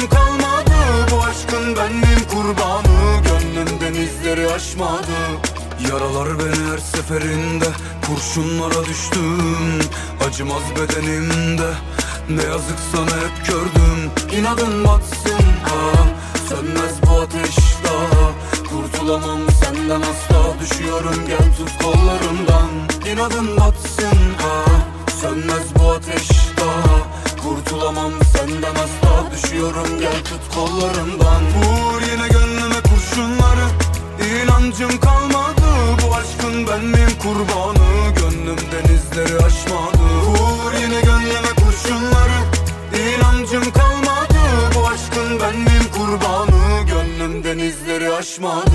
kalmadı. Bu aşkın benliğim kurbanı, gönlüm denizleri aşmadı. Yaralar beni her seferinde, kurşunlara düştüm. Acımaz bedenimde, ne yazık sana hep gördüm. İnadın batsın ha, sönmez bu ateş daha. Kurtulamam senden asla, düşüyorum gel tut kollarımdan. İnadın batsın ha, sönmez bu ateş daha. Kurtulamam senden asla, düşüyorum gel tut kollarımdan. Vur yine gönlüme kurşunları, İnancım kalmadı. Bu aşkın benliğim kurbanı, gönlüm denizleri aşmadı. Vur yine gönlüme kurşunları, İnancım kalmadı. Bu aşkın benliğim kurbanı, gönlüm denizleri aşmadı.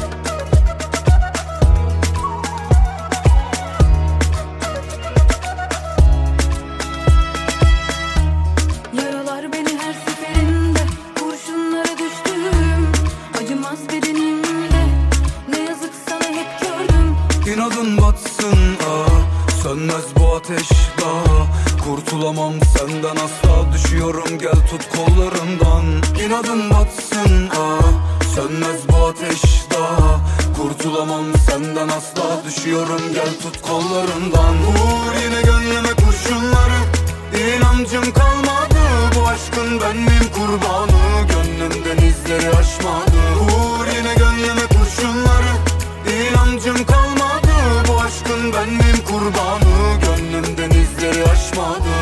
Yaralar beni her seferinde, kurşunlara düştüm. Acımaz bedenimde, ne yazık sana hep gördüm. İnadın batsın ah, sönmez bu ateş daha. Kurtulamam senden asla, düşüyorum gel tut kollarımdan. İnadın batsın ah, sönmez bu ateş daha. Kurtulamam senden asla, düşüyorum gel tut kollarımdan. Vur yine gönlüme kurşunları, İnancım kalmadı. Bu aşkın benliğim kurbanı, gönlüm denizleri aşmadı. Vur yine gönlüme kurşunları, İnancım kalmadı. Bu aşkın benliğim kurbanı, gönlüm denizleri aşmadı.